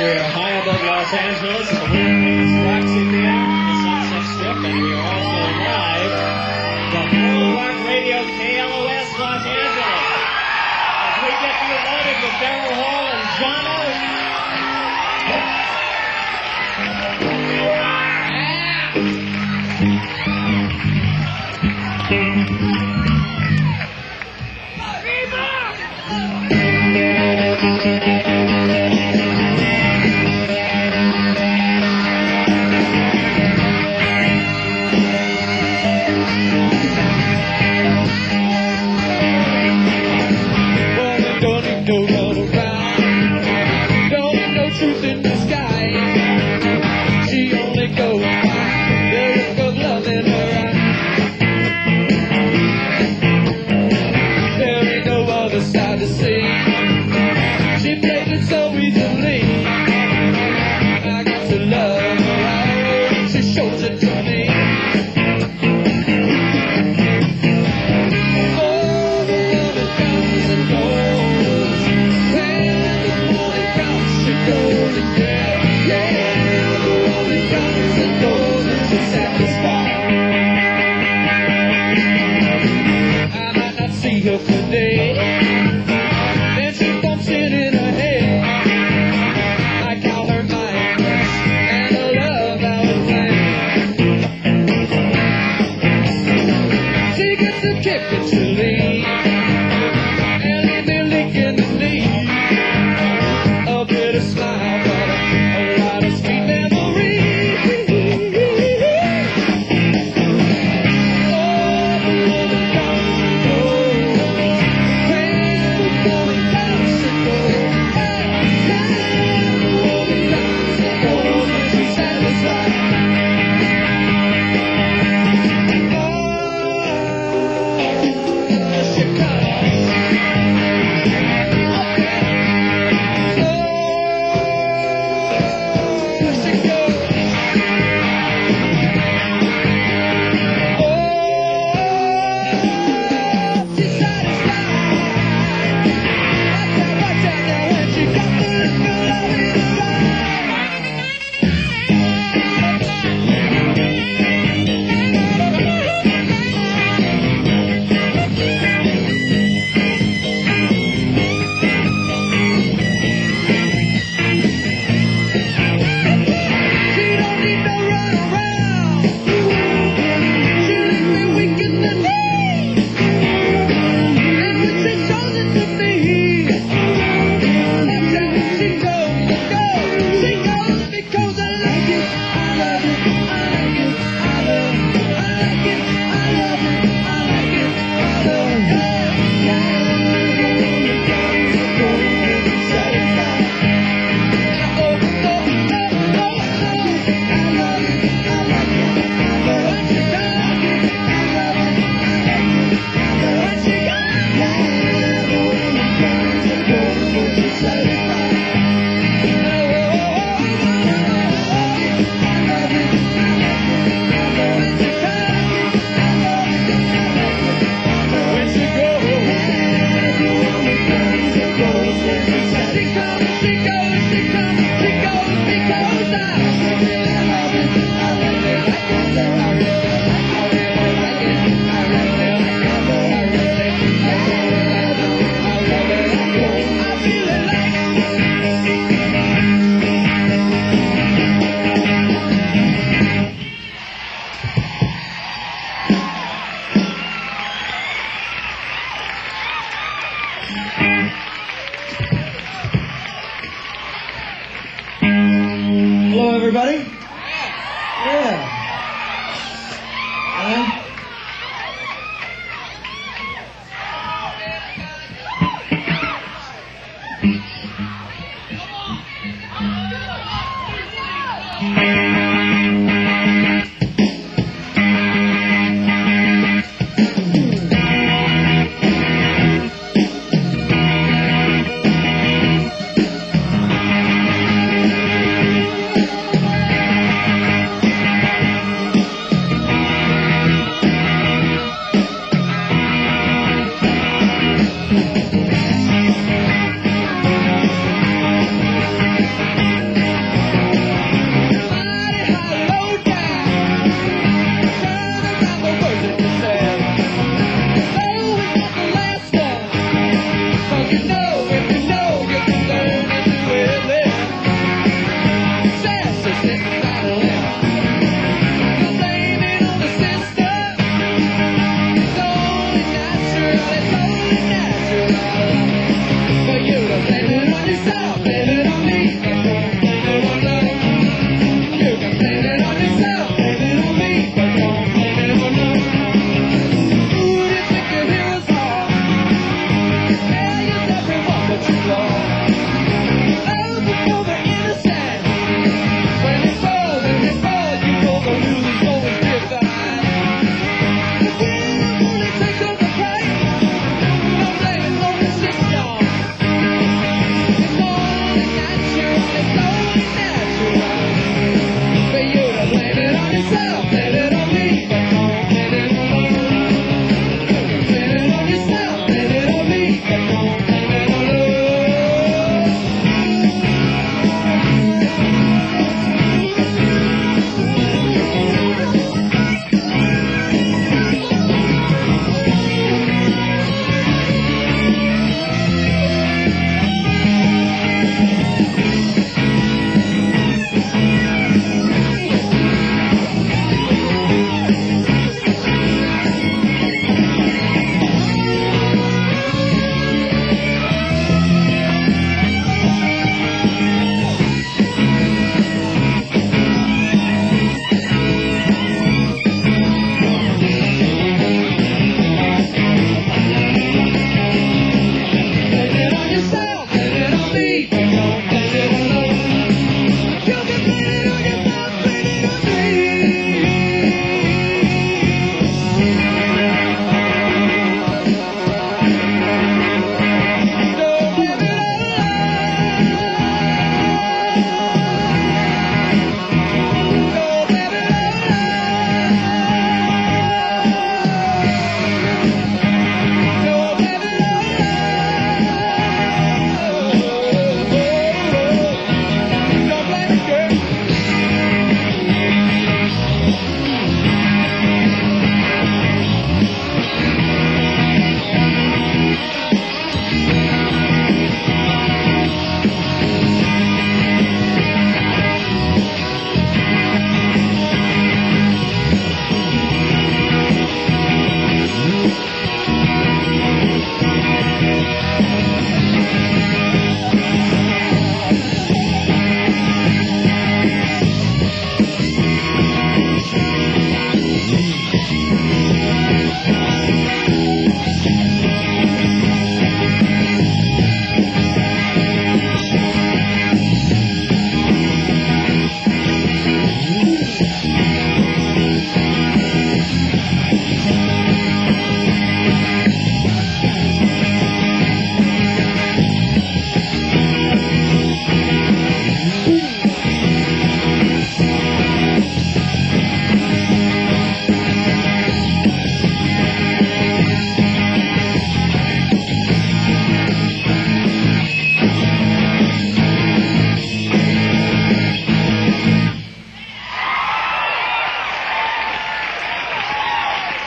We are high above Los Angeles at the Williams Roxy Theater, the Sunset Strip, and we are also live from World Rock Radio KLOS Los Angeles. As we get you loaded with Daryl Hall and John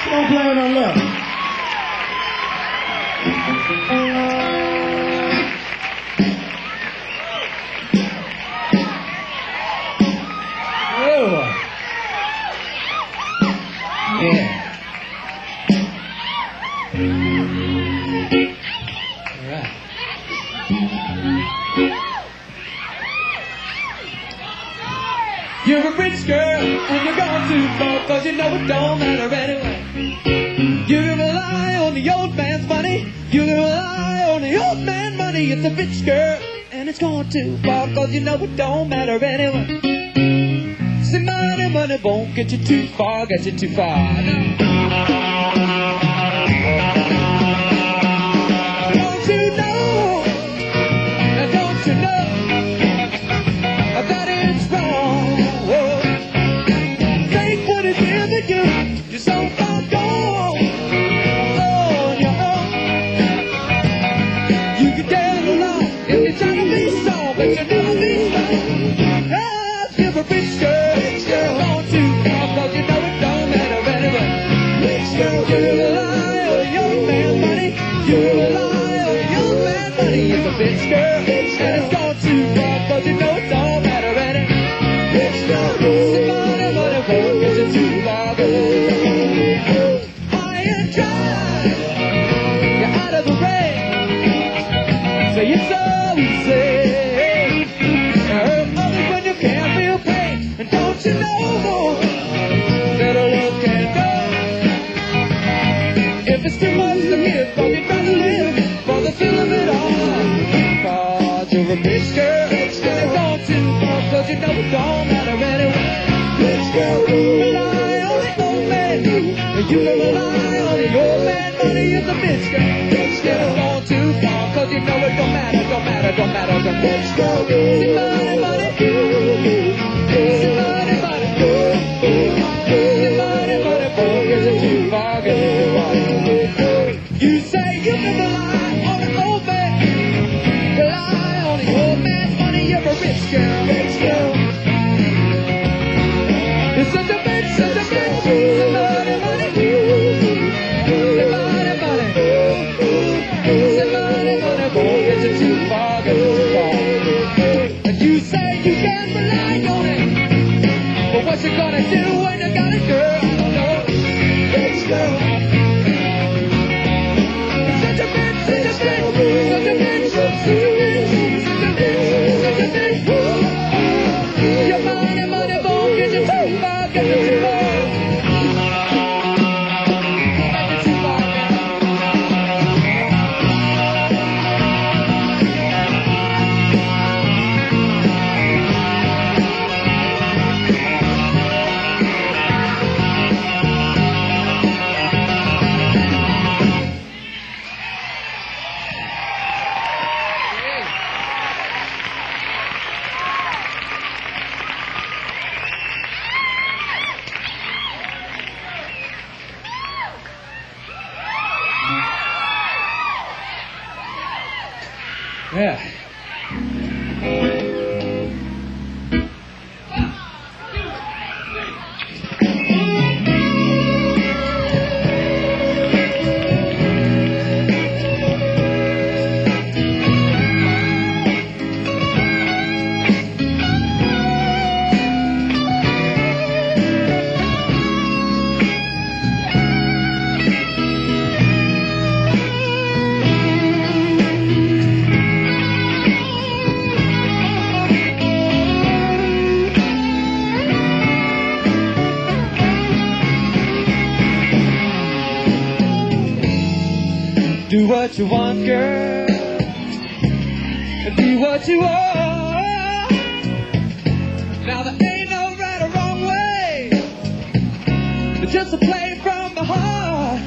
Don't blame it on love. Oh. Yeah. All right. You're a rich girl, and you're gone too far, 'cause you know it don't matter anyway. You can rely on the old man's money. You can rely on the old man's money. It's a rich girl, and it's gone too far, 'cause you know it don't matter anyway. See, money, money won't get you too far, get you too far. No. Don't you know? Don't you know that it's wrong? Whoa. Think what it did to you. You're so far gone. On your own. You can get along if you're trying to be strong, but you'll never be strong. Cause you're a rich girl. Gone too far, 'cause you know it don't matter anyway. Rich girl, you rely on your man's money. You rely on your man's money. It's a bitch girl, and it's gone too far, 'cause you know it don't matter anyway. Rich girl, money, money won't get you too far. High and dry, you're out of the rain. Say it's so easy. Hurt others when you can't feel pain. And don't you know that a love can't go? If it's too much to give, then you'd rather live for the thrill of it all. 'Cause you're a rich girl, and it's gone too far, 'cause you know it don't matter anyway. Rich girl, rely on the old man. You can rely on the old man money. It's a bitch girl, it's gone too far, 'cause you know it don't matter, don't matter, don't matter. The bitch girl, see money, money. See money, money. See money, money, boy, gets it too far, gets it too far. You say you can rely on the old man. Rely on the old man's money. You're a rich girl, rich girl. You're such a bitch, such a bitch. See money, money. See money, money. See money, money, boy, gets it too far, gets it too far. And you say you can't rely on it. But what you gonna do when you got a girl? I don't know. Rich girl. Such a bitch, such a bitch, such a bitch, such a bitch, such a bitch, such a bitch. Your money, money won't get you too far, get you too far. Get you too far. Yeah. Do what you want, girl. Do what you want. Now there ain't no right or wrong way. It's just a play from the heart.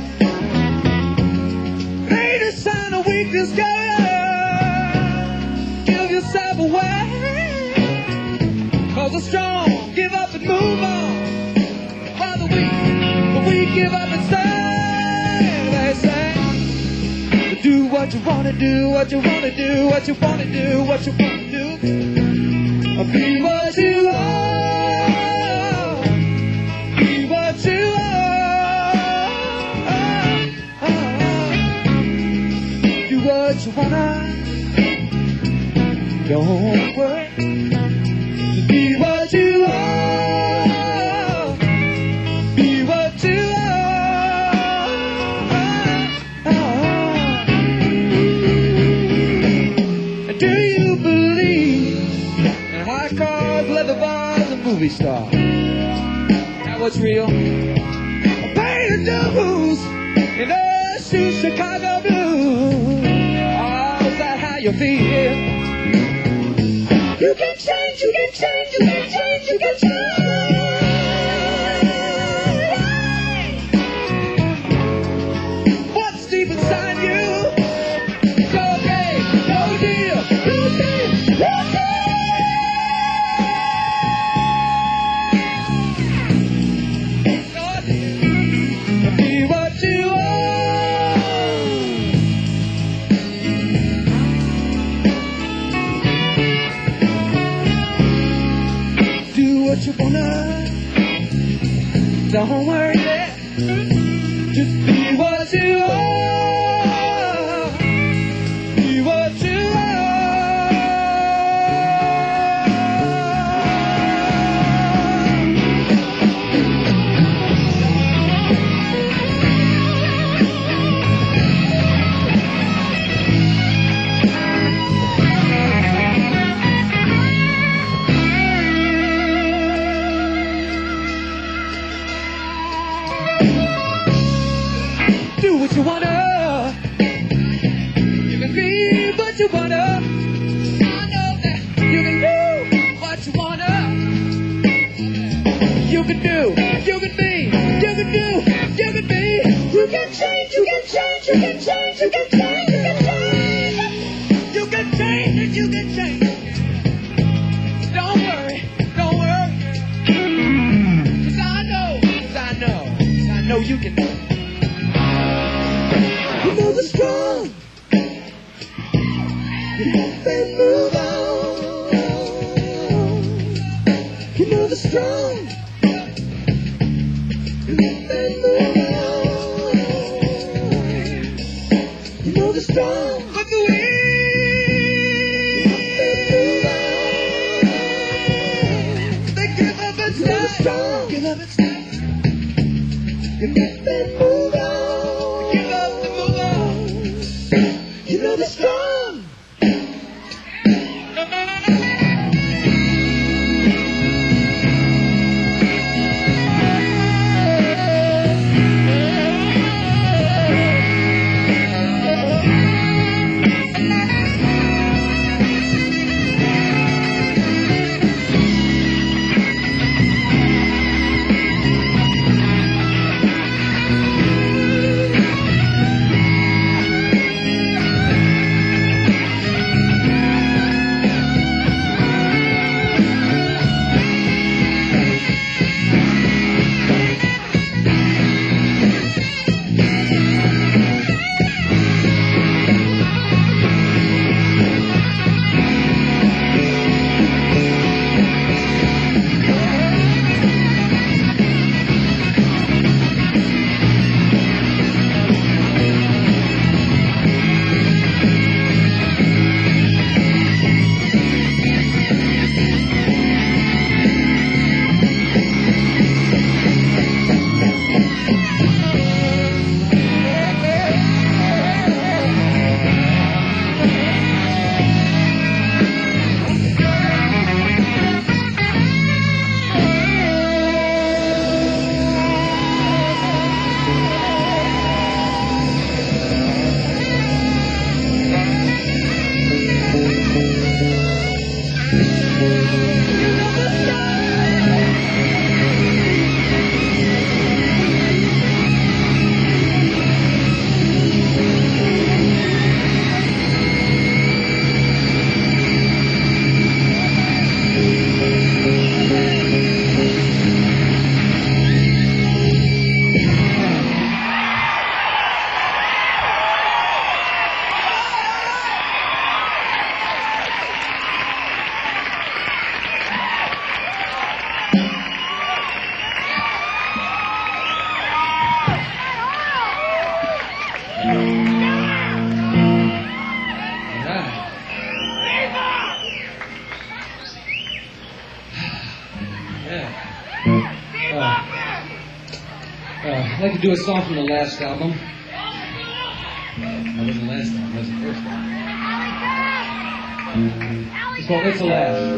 Ain't a sign of weakness, girl. Give yourself away. 'Cause the strong give up and move on, while the weak give up and stay. They say, do what you wanna do, what you wanna do, what you wanna do, what you wanna do. Be what you are. Be what you are. Don't worry. Just be what you are. Be what you are. And do you believe in high cars, leather bars, and movie stars? That what's real? Pay your dues in those shoes, Chicago blues. Oh, is that how you feel? You can change, you can change, you can change, you can change. What's deep inside you? It's okay, no deal, no deal, no deal. Be what you are. Do what you wanna. Don't worry, yeah. Just be what you are. Be what you do what you wanna. You can be what you wanna. I know that you can do what you wanna. You can do, you can be, you can do, you can be. You can change, you can change, you can change, you can change, you can change. You can change it, you can change. Don't worry, don't worry. 'Cause I know, 'cause I know, 'cause I know you can do it. You know the strong. You have and move on. You know the strong. You have and move on. You know the strong. But the weak. You have and move on. They give up and stop. Strong. Give up and stop. You have and move on. Give up and move on. You know the strong. I'd like to do a song from the last album. That wasn't the last album, that was the first album. It's called It's a Laugh.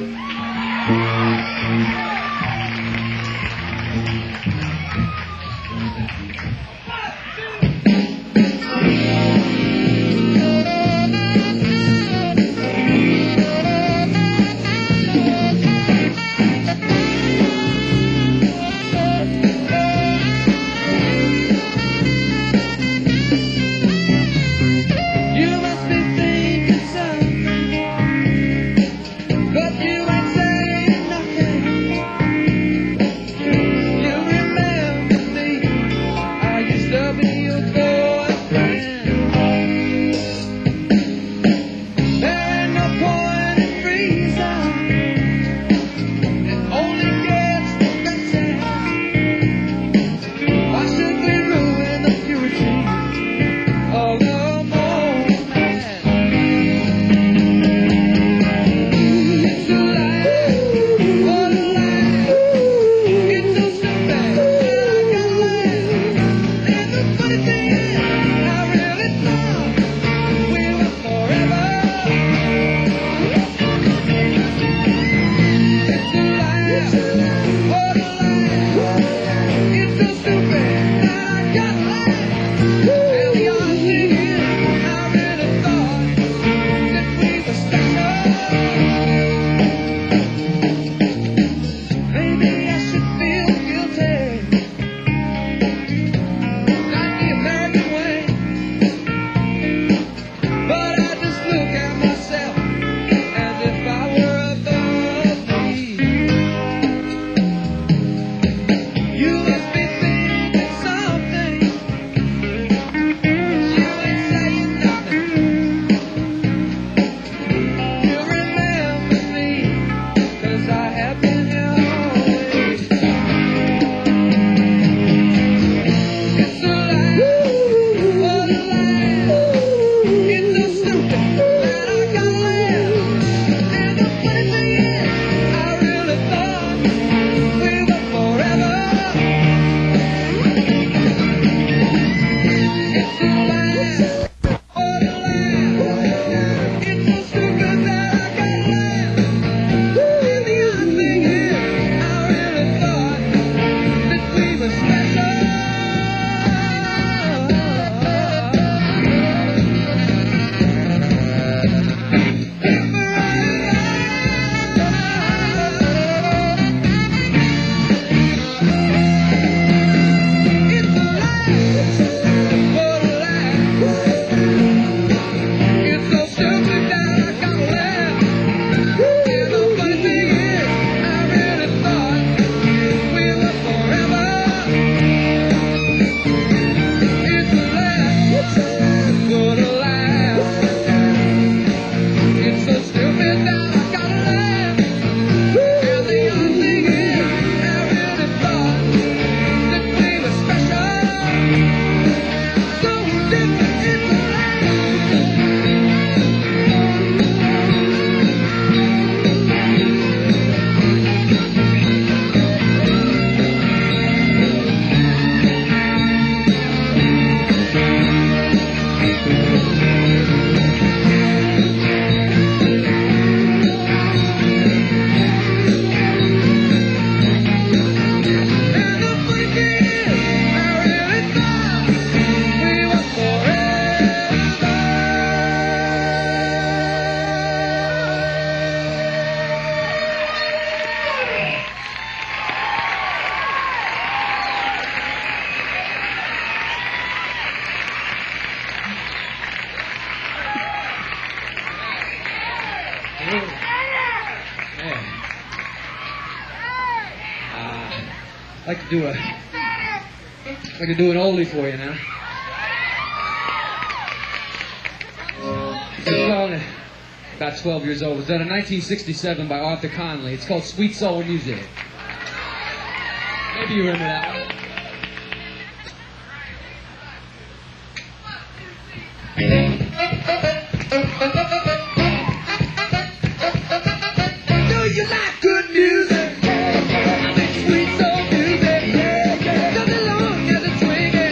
I'd like to do an oldie for you now. It's a song about 12 years old. It was done in 1967 by Arthur Conley. It's called Sweet Soul Music. Maybe you remember that one. Do you like good music? I make sweet soul music. Just as long as it's swinging.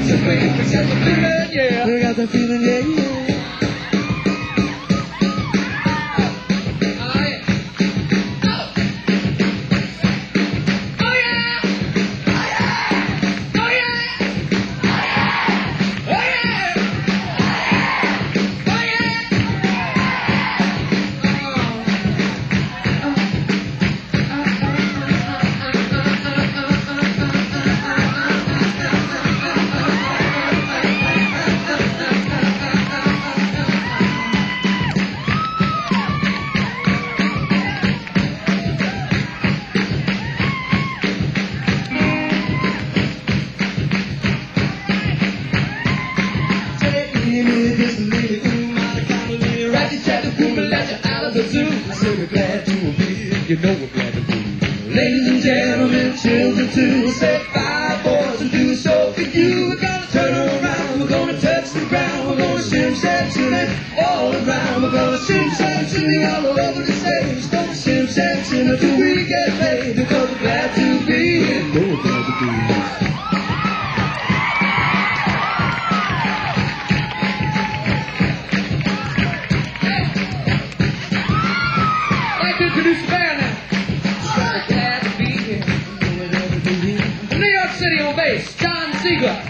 said, we got the feeling, yeah. We got the feeling, yeah, yeah. You know we're glad to be here. Ladies and gentlemen, children too. Say 5 boys will do so for you. We're gonna turn around, we're gonna touch the ground. We're gonna shim sham shimmy all around. We're gonna shim sham shimmy all over the stage. Gonna shim sham shimmy till we get paid. Because we're glad to be here. You know we're glad to be here. I'd like to introduce the band now. Glad to be here. From New York City on bass, John Ziegler.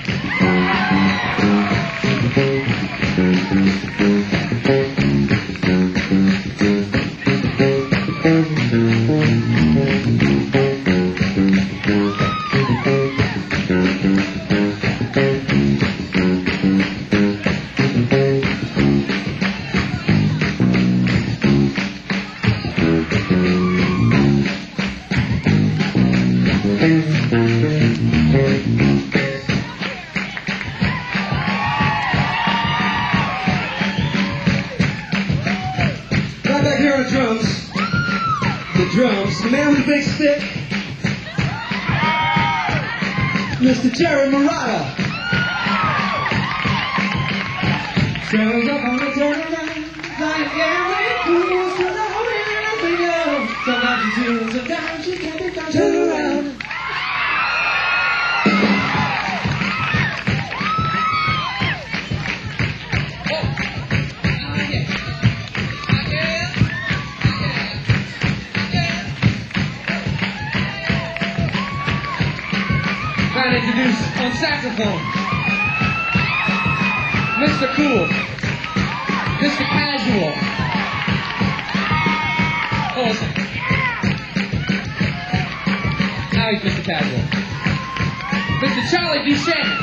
Right back here on drums, the man with the big stick, Mr. Jerry Marotta. Turns up on the turnaround, like every cruise to the whole window. Sometimes you do, sometimes you can't be found. Turn around. Trying to introduce on saxophone, Mr. Cool, Mr. Casual. Oh, now he's Mr. Casual. Mr. Charlie Duchesne.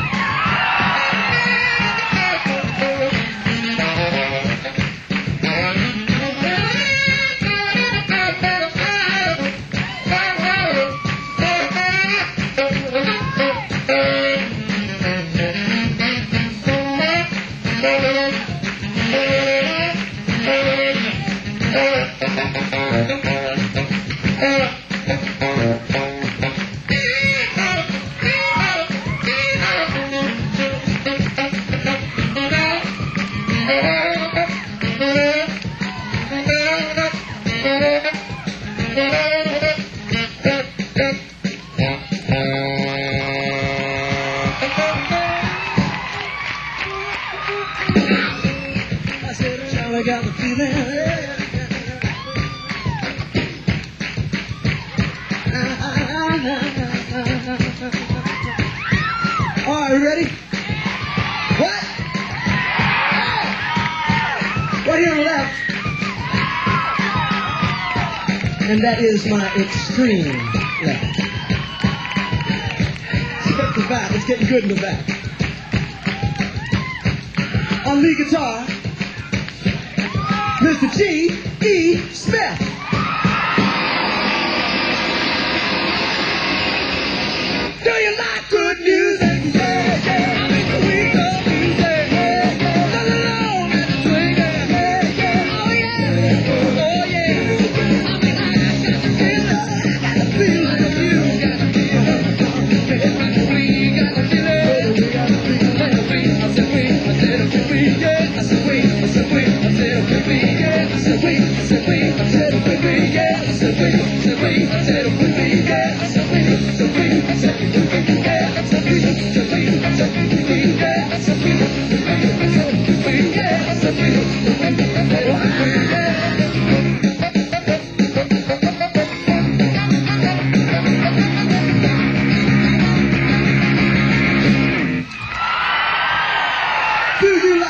I got the feeling. All right, ready? What? Right here on the left. And that is my extreme left. Step the back. It's getting good in the back. On lead guitar, Mr. G.E. Smith. Do you like good music? Yeah, yeah. I make the week of music. Yeah, yeah. Let alone at the swing. Yeah, yeah. Oh, yeah. Oh, yeah. I mean, I got the feeling. Got the feeling of you. Got the feeling. We got the feeling. We got the feeling. I said we. I said we. Yeah. I said we. I said we. I said we. Yeah. I said we. I said we. I said we. Yeah. I said we. I said we. I said we. Yeah. I said we. I said we. I said we. Yeah. I said we. I said we. I said we.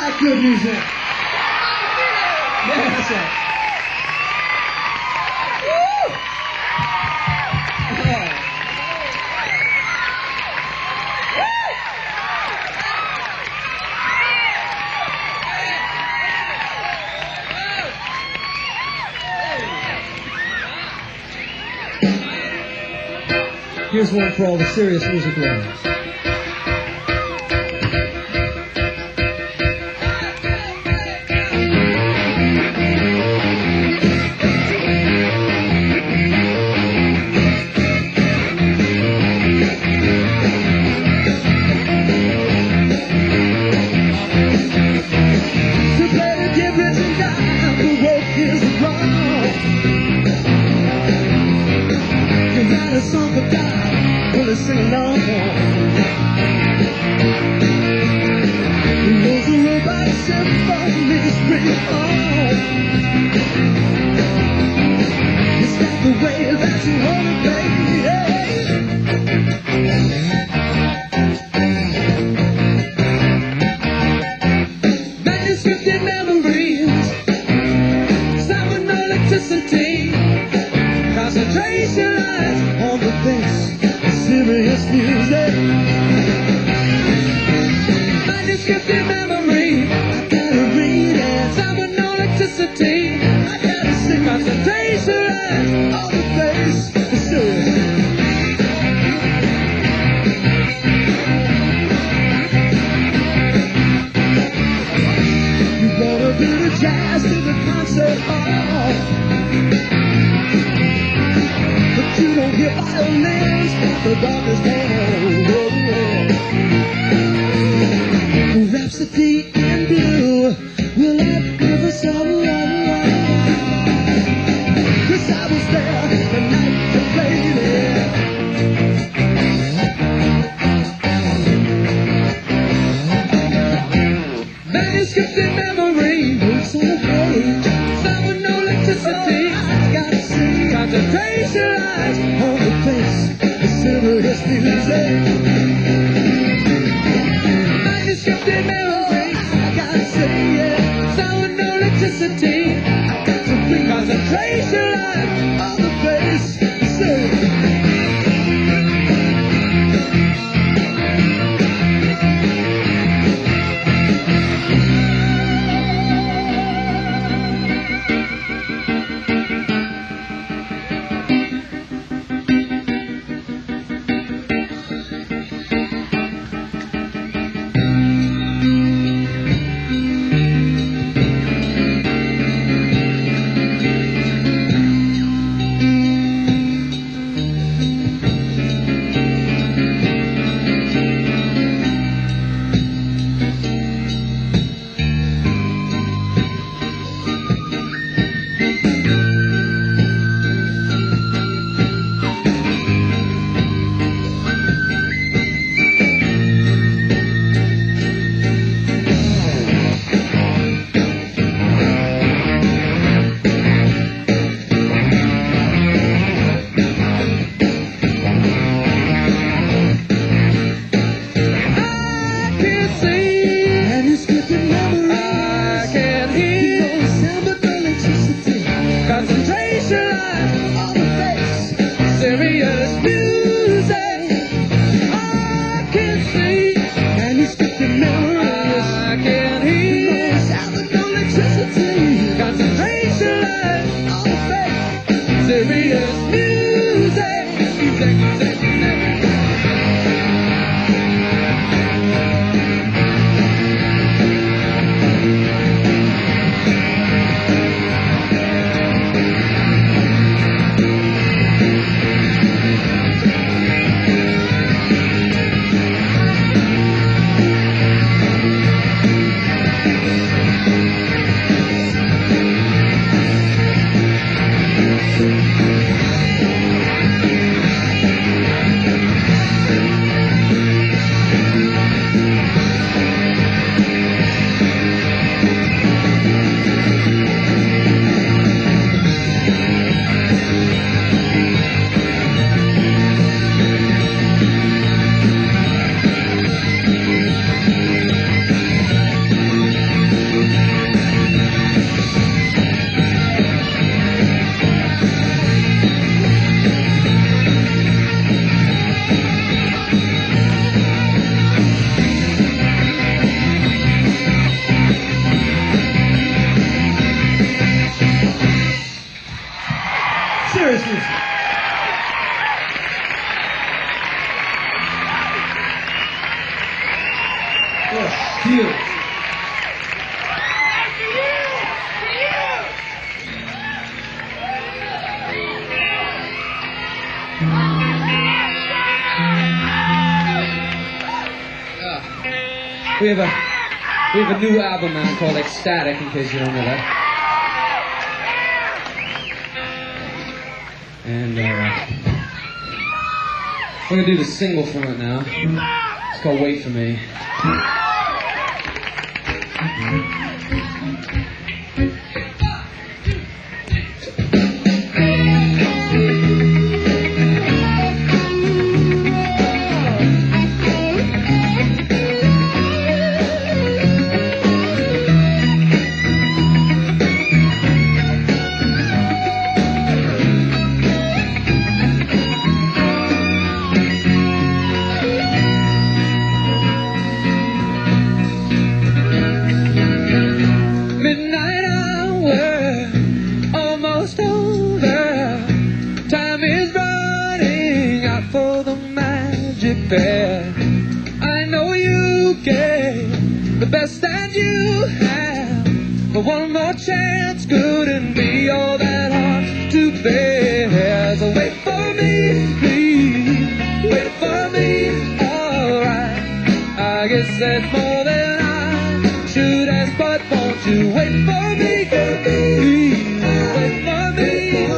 like good music. Yeah, that's right. Woo! Here's one for all the serious music lovers. Sing along. Those are robot symphonies bring home. Is that the way that you wanna play? Manuscripted memories, stopping electricity, concentration lies on the face. Serious music, manuscripted memory. I gotta read it. Time and electricity. I gotta sing concentration on the face. You brought a bit of jazz to the concert hall, but you don't hear violins. The darkest hole. Rhapsody in blue will have ever so long. 'Cause I was there the night you played it. Manuscripted memory, notes on the page. Some with no electricity. I gotta see concentration eyes on the face. Serious music, manuscripted memories. I gotta say it. Sound with no electricity. I got to bring concentration on the face. We have a new album out called Ecstatic, in case you don't know that. And we're gonna do the single from it now. It's called Wait For Me. I know you gave the best that you have, but one more chance couldn't be all that hard to bear. So wait for me, please, wait for me, alright. I guess that's more than I should ask, but won't you wait for me, please, wait for me.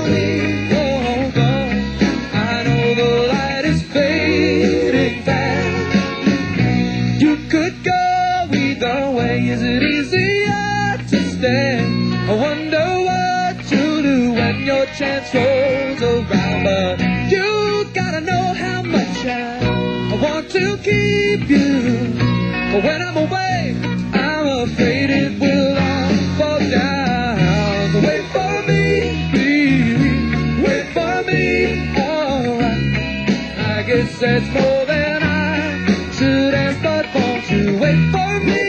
Is it easier to stay? I wonder what you'll do when your chance rolls around. But you gotta know how much I want to keep you. But when I'm away, I'm afraid it will all fall down. So wait for me, please, wait for me, alright. I guess that's more than I should ask, but won't you wait for me?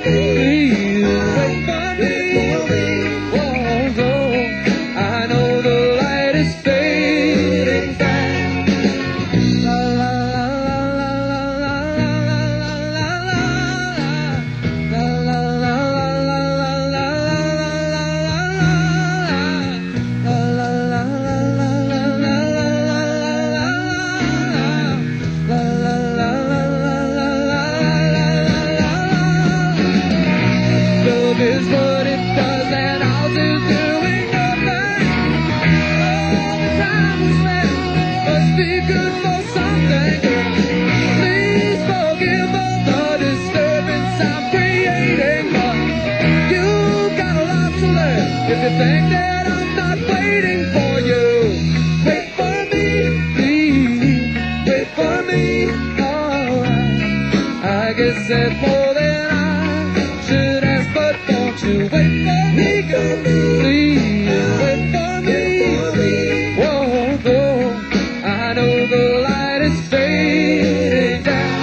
Is what it does, and I'll do doing nothing. All the time we spent must be good for something. Please forgive all the disturbance I'm creating, but you got a lot to learn if you think that I'm not waiting for you. Wait for me, please, wait for me, alright. I guess that's more than I should ask, but won't you wait for me, please, wait for me, whoa, go. I know the light is fading down.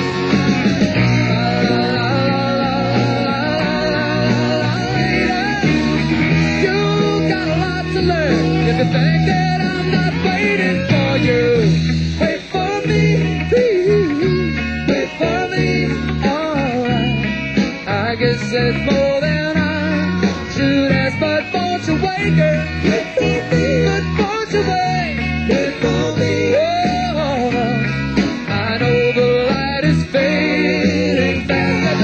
You got a lot to learn if you think that I'm not waiting for you. Wait for me, please, wait for me, alright. I guess it's more than I should ask, but won't you wait, girl? Wait for me, but won't you wait? Wait for me. Oh, I know the light is fading fast.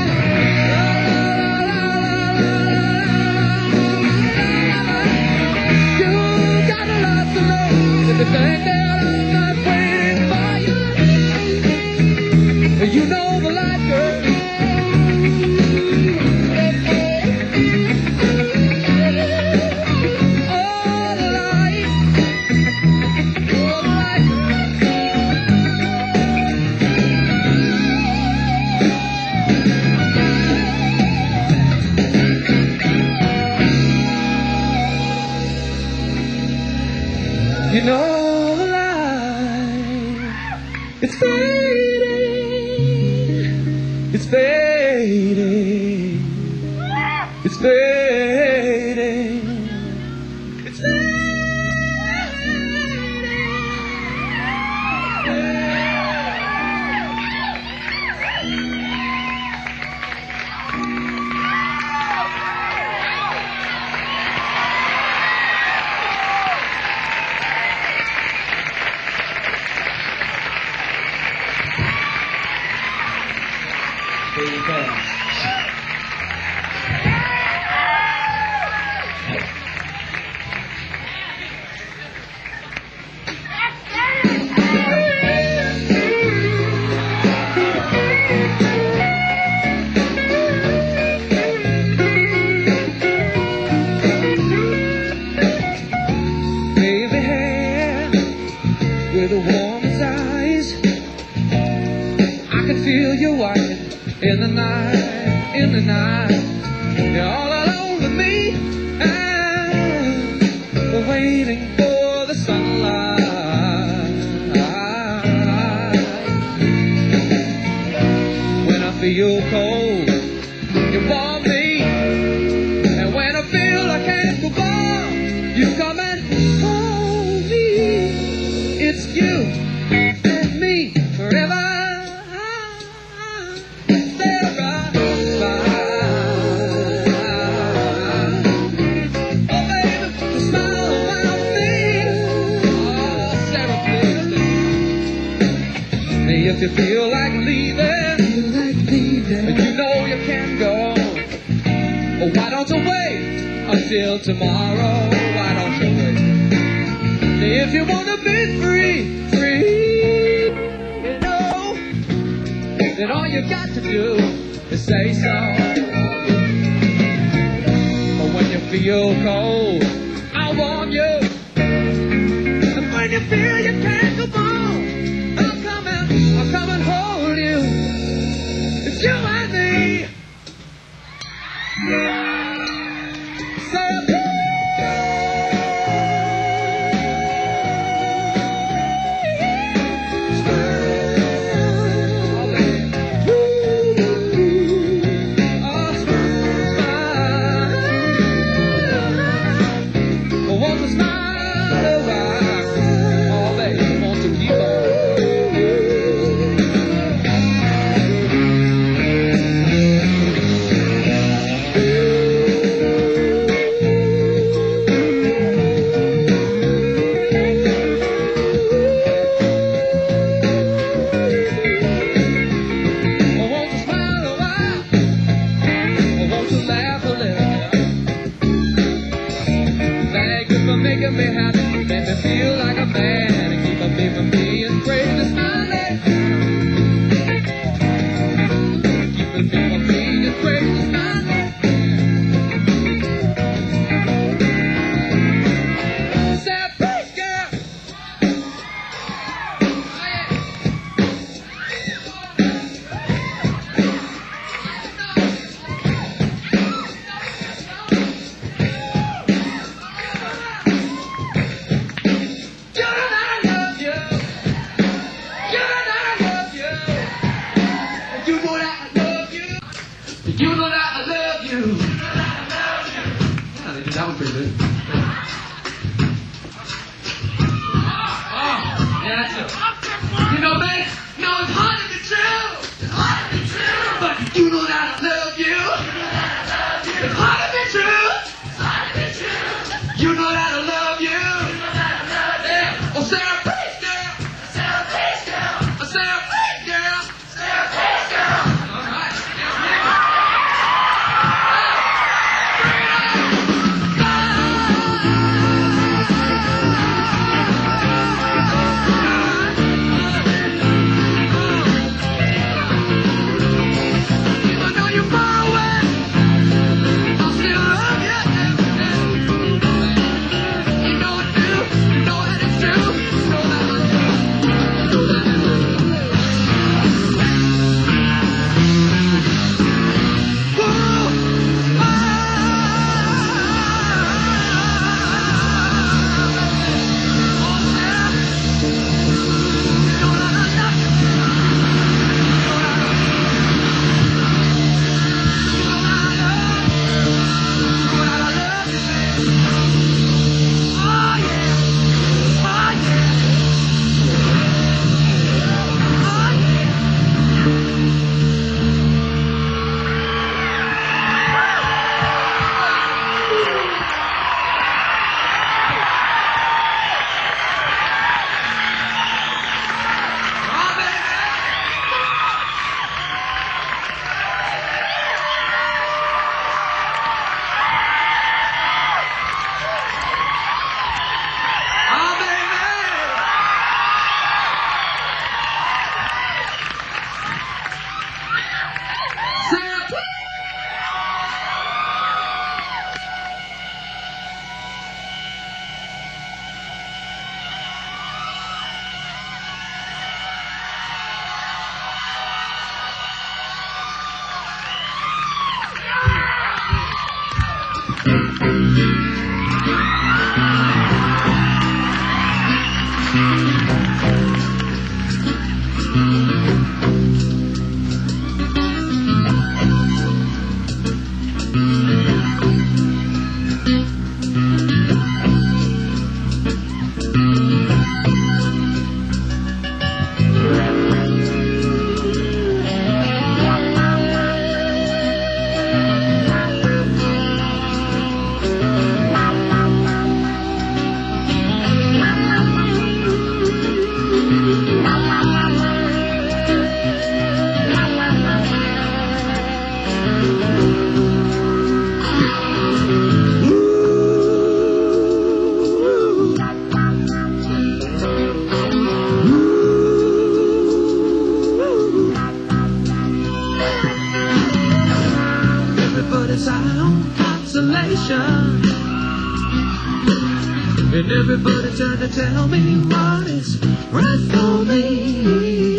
You got a lot to know if you think that I'm not waiting for you. You know the light, girl. You know the light, it's fading, it's fading, it's fading, it's fading. There you go. in the night, you're all alone with me, and we're waiting for the sunlight. When I feel cold, you warm me, and when I feel I can't go on, you come and hold me. It's you and me forever. If you feel like leaving, you know you can go. Oh, why don't you wait until tomorrow? Why don't you wait? If you wanna be free, you know, then all you got to do is say so. But when you feel cold, I'll warm you. And when you feel you can't go on, I'll come and hold you. It's you and me. So making me happy, make me feel like a man, and keep on being me and crazy smiling. Keep on being me and crazy smiling. Sad face girl. You know that I love you. Yeah, they did that one pretty good. Oh, yeah, that's it. You know, man, no, it's hard to be true. It's hard to be true. But you know that I love you. It's hard to be true. It's hard to be true. You know that I love you. Yeah. Oh, Sarah, please, girl. Sarah, please, girl. Oh, Sarah, please, girl. Sarah, please, girl. All right. Even though you're far away, I'll still love you. Everybody's out on consolation, and everybody trying to tell me what is right for me.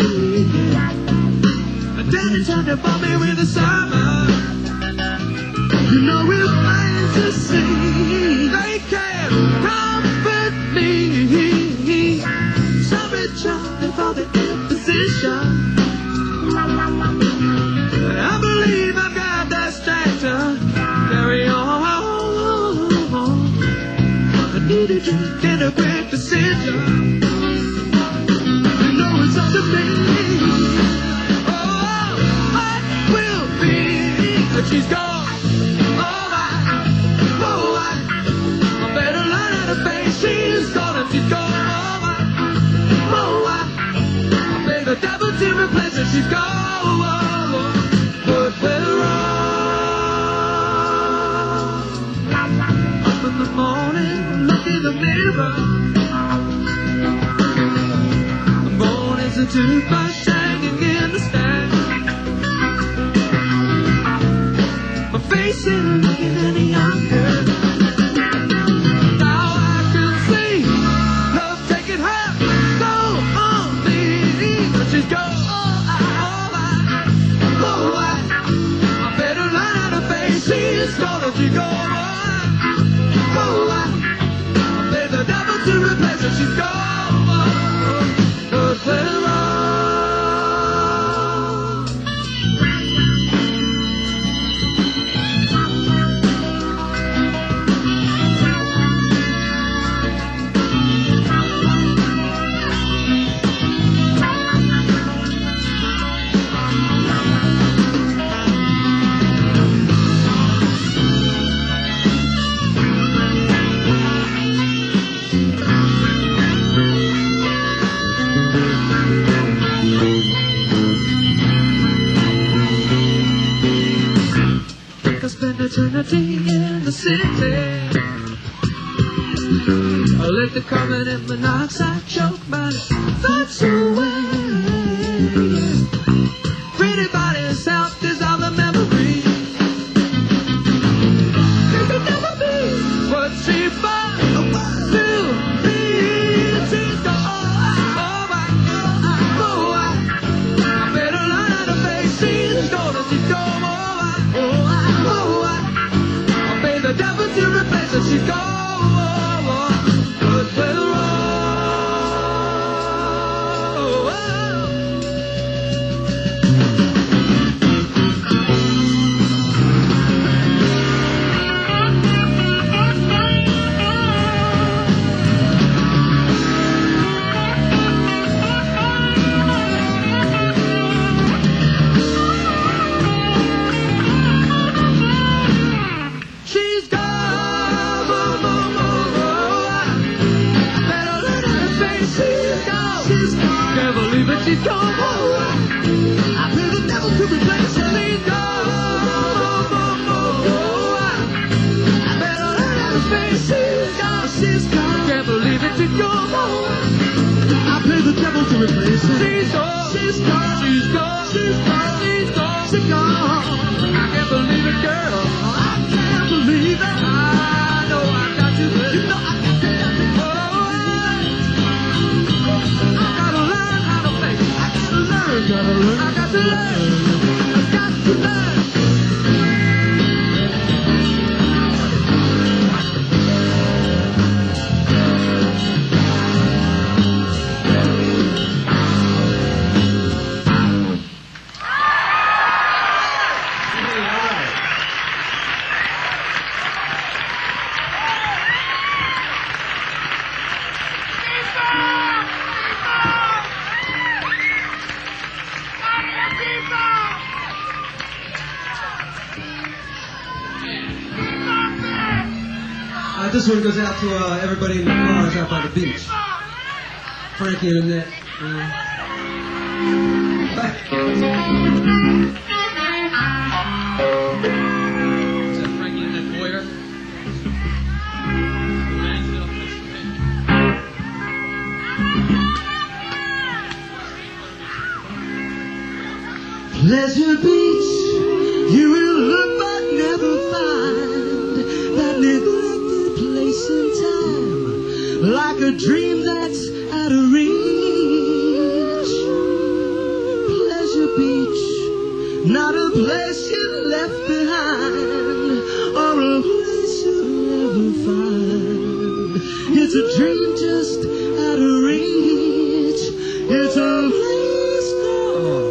And Daddy trying to bump me with a summer. You know we're plain to see they can't comfort me. Sorry, Charlie, for the imposition. And I believe I've got that strength to carry on. I needed to get a quick decision. You know it's up to me. Oh, what will be? But she's gone. I better learn how to face. She's gone and she's gone. I beg the devil to replace her. She's gone. But we're wrong. Up in the morning, look in the mirror. The morning's a toothbrush hanging in the stand. My face isn't looking any younger. Now I can see love taking her so on me. But she's gone. I better learn how to face. She's gonna be gone. I beg the devil to replace her. She's gone. But we're wrong. Spend eternity in the city. I'll let the carbon and monoxide choke my thoughts away. Pretty bodies help dissolve the memory. She could never be what she fought to be. She's gone. I better learn how to face. She's gonna, she's gone. The devil to replace her, she's gone. But we're she's gone. I pray the devil to replace her. She's gone. I better learn how to face. She's gone. She's gone. Can't believe it. She's gone. I pray the devil to replace her. She's gone. She's gone. She's gone. She's gone. She's gone. She's gone. I can't believe it, girl. I can't believe it. I know I got to. You know I got to. I got to learn. This one goes out to everybody in the cars out by the beach. Frankie and Annette. Is that Frankie and Annette Boyer? Pleasure Beach, you will look but never find that neglected place in time, like a dream that's out of reach. Pleasure Beach, not a place you left behind, or a place you'll ever find. It's a dream just out of reach. It's a place called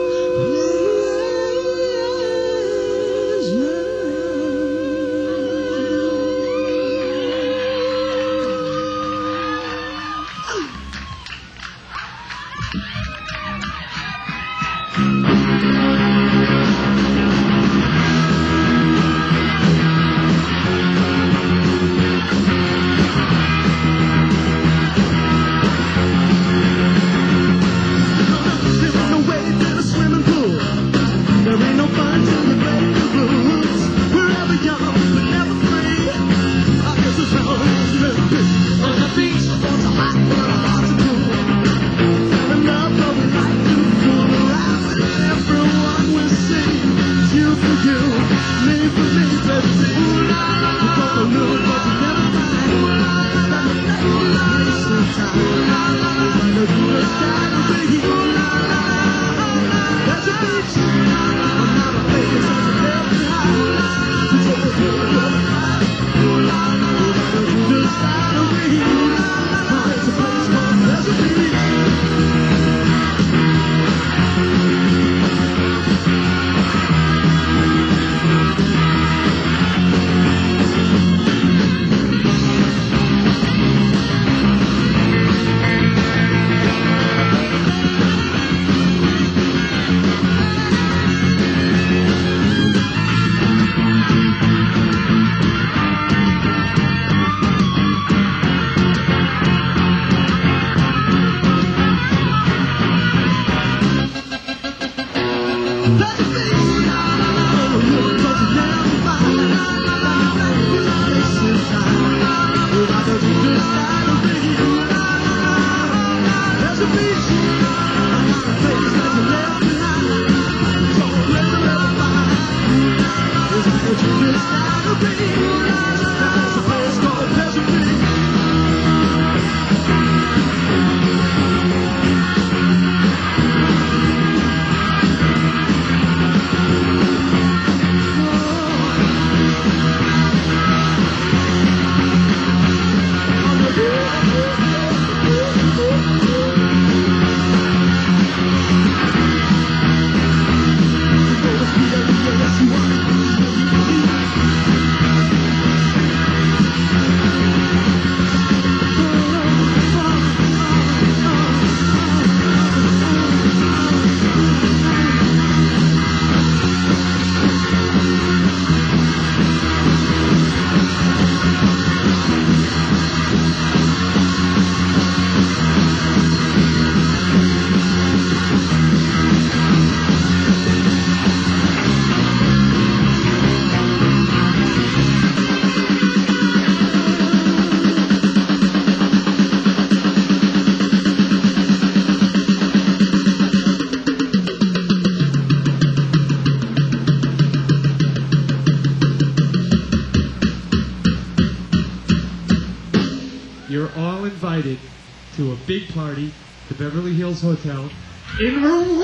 to a big party, the Beverly Hills Hotel, in room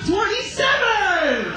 127!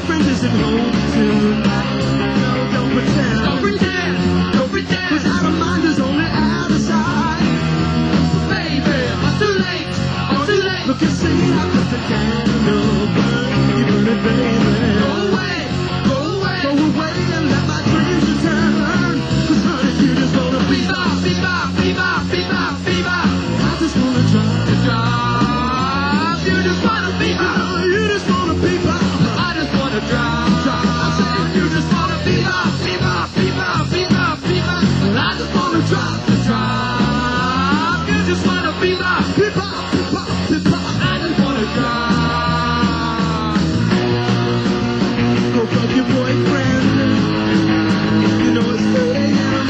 friends isn't home tonight. No, don't pretend. Don't pretend. Don't pretend. 'Cause out of mind is only out of sight. Baby, I'm too late. I'm too late. Look and see how just a candle burns. You burn it, baby. Go away. Go away. Go away and let my dreams return. 'Cause honey, you just wanna be by, be by, be by, be by, be by. I just wanna drive. You just wanna be by. You just wanna be by. I just wanna drive. I said you just wanna be by, be by, be by, be by, be by. I just wanna drive. You just wanna be by, be by, be by, be by. I just wanna drive. Go fuck your boyfriend. You know it's 2 a.m.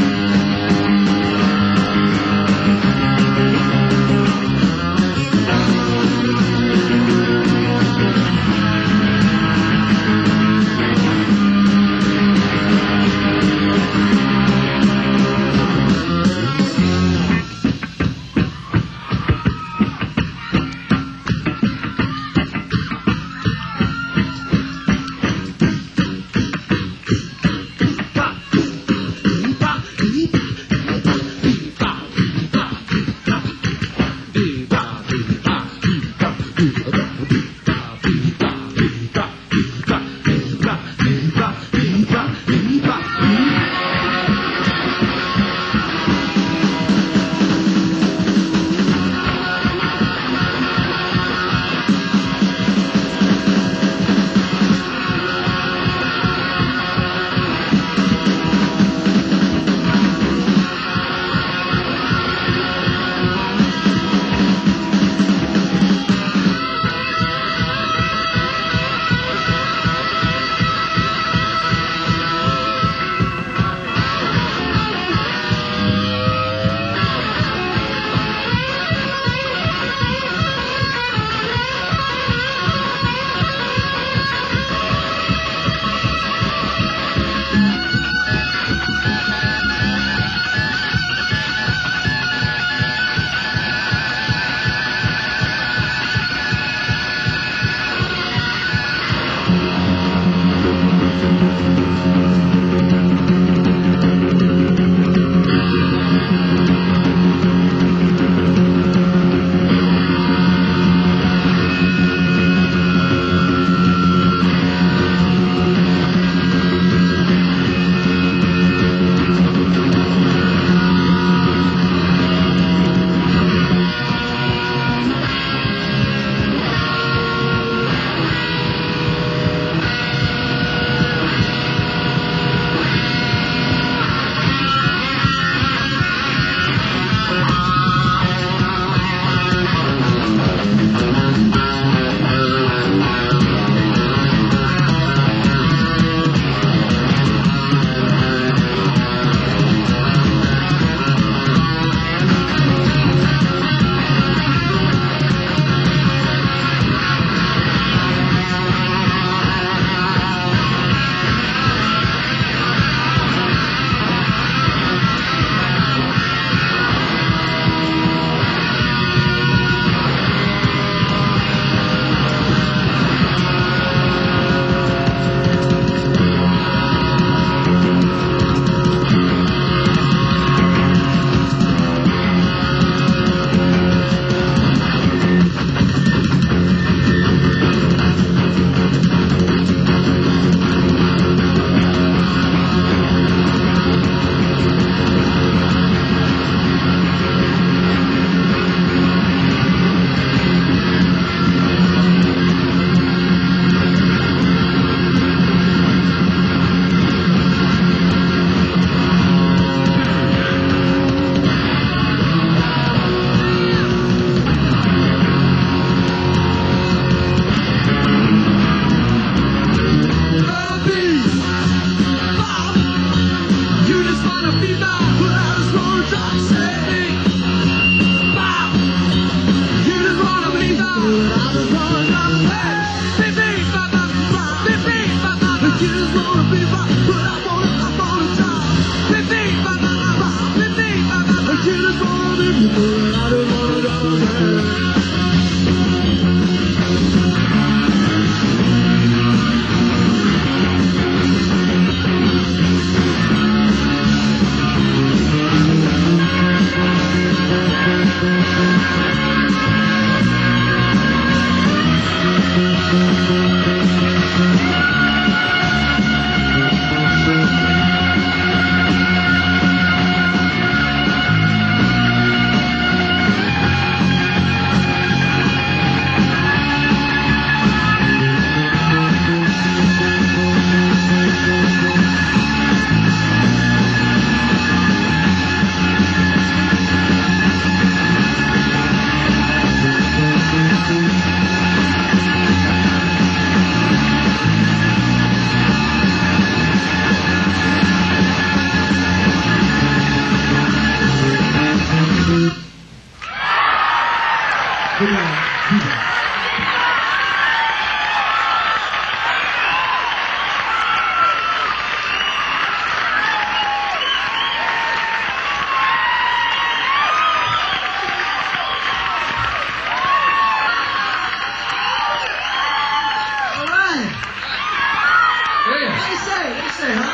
They say, huh?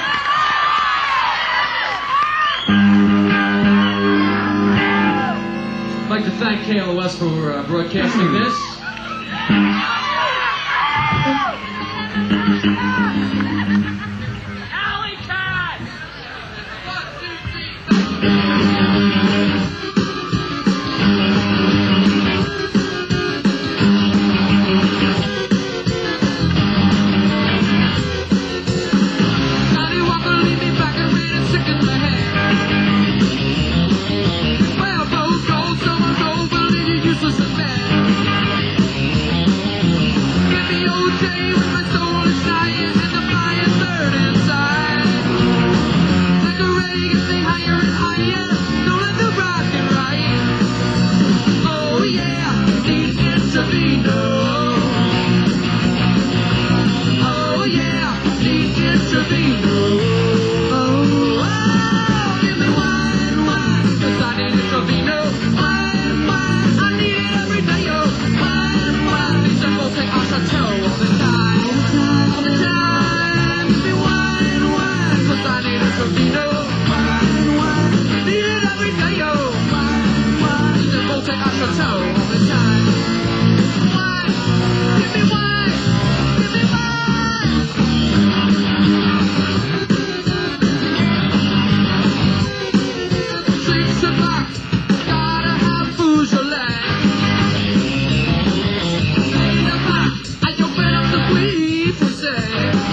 I'd like to thank KLOS for broadcasting this. Alley cat! Johnny Walker, leave me back and read it sick in the head. Well, both gold, silver, gold, believe you useless and bad. Give me OJ with my soul is dying and the fire third inside. Take a ray, get me higher and higher. Don't let the rock and right. Oh yeah, need Intervino. Oh yeah, need Intervino. Oh, give me wine, 'cause I need Intervino. Wine, I need it every day, oh. Wine, need to go take off the toe all the time. All the time, give me wine, 'cause I need Intervino. Wine, need it every day, oh. Need to go take off the toe all the time. Wine, give me wine, give me wine. Six o'clock, gotta have Beaujolais. 8 o'clock, I open up the Puy Frisé.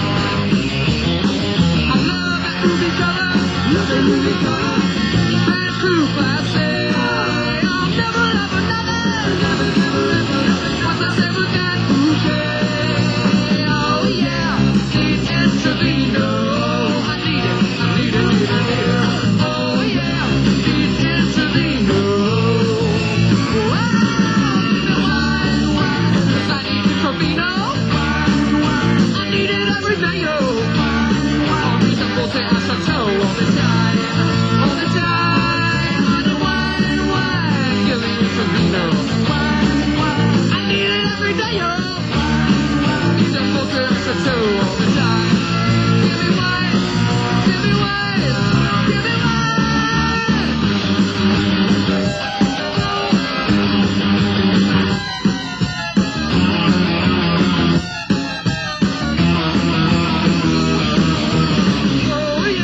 I love that movie color, love that movie color. Bad crew classy. I'll never love another, never, never, ever, ever. Once I say with that bouquet. Oh yeah, need Intervino. I need it, I need it, need it, need it. Oh yeah, need Intervino. Wow, wine, 'cause I need Intervino. I need it every day, oh. I'll need to go take off the toe all the time, all the time. Honey, wine, give me Intervino. I need it every day, oh. Need to go take off the toe all the time. Give me wine, give me wine, give me wine. Oh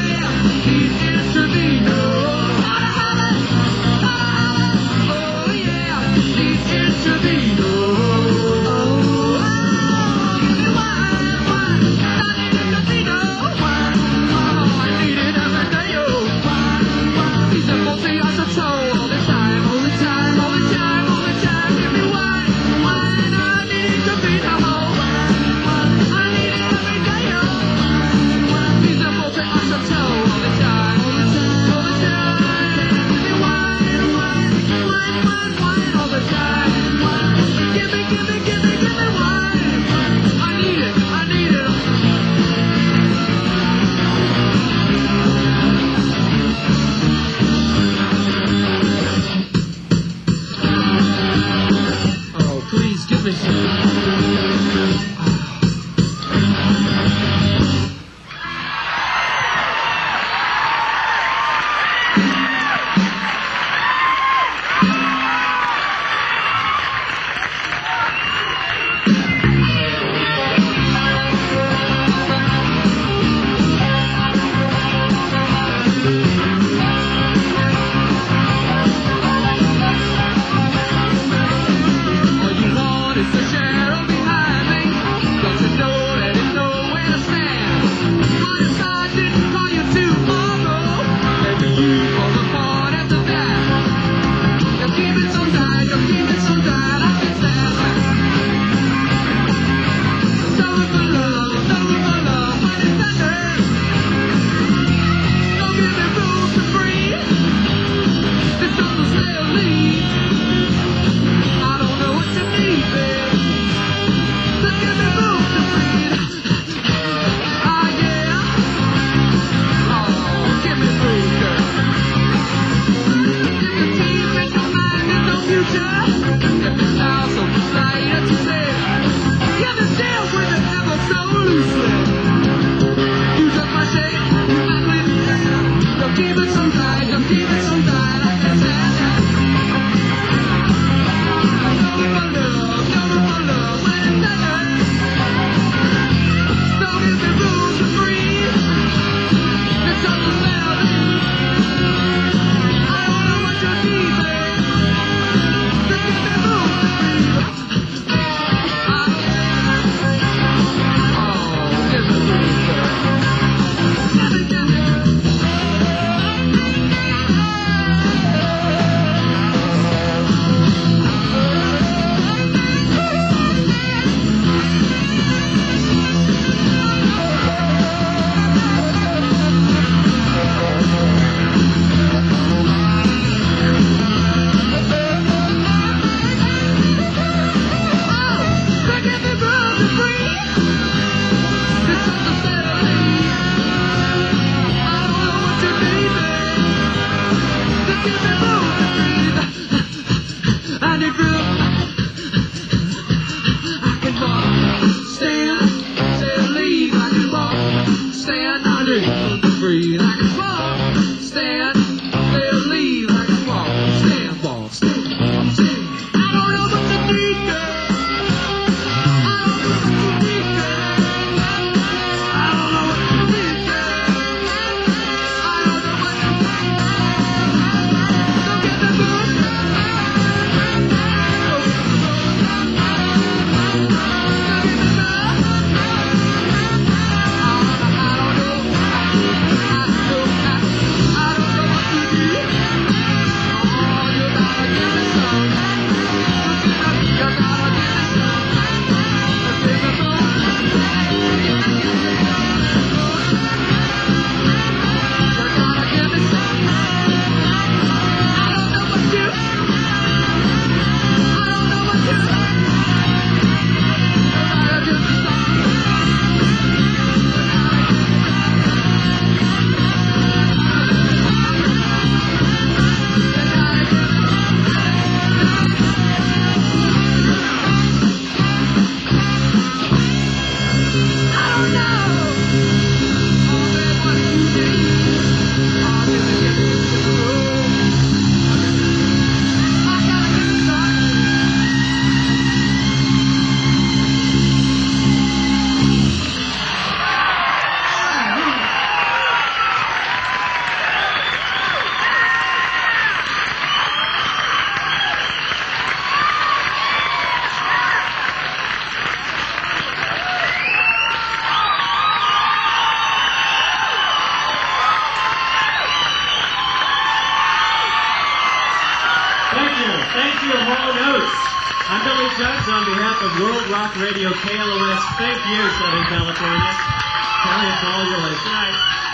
Thank you, Hall Notes. I'm Billy Judge on behalf of World Rock Radio KLOS. Thank you, Southern California. Kelly, it's all yours. Good night.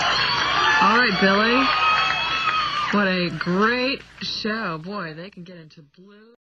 All right, Billy. What a great show. Boy, they can get into blue.